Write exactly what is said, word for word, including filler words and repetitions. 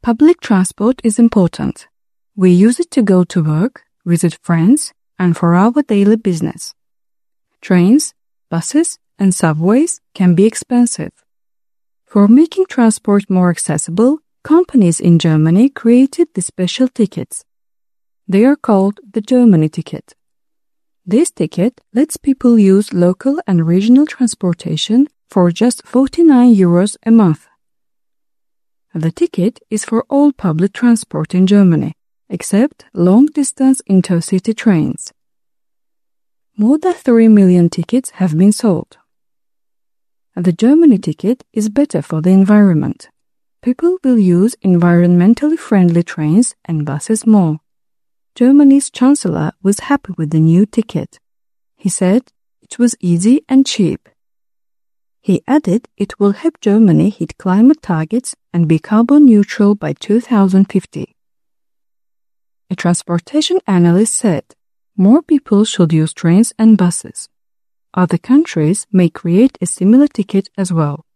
Public transport is important. We use it to go to work, visit friends, and for our daily business. Trains, buses, and subways can be expensive. For making transport more accessible, companies in Germany created the special tickets. They are called the Germany ticket. This ticket lets people use local and regional transportation for just forty-nine euros a month. The ticket is for all public transport in Germany, except long-distance intercity trains. More than three million tickets have been sold. The Germany ticket is better for the environment. People will use environmentally friendly trains and buses more. Germany's Chancellor was happy with the new ticket. He said it was easy and cheap. He added it will help Germany hit climate targets and be carbon neutral by two thousand fifty. A transportation analyst said more people should use trains and buses. Other countries may create a similar ticket as well.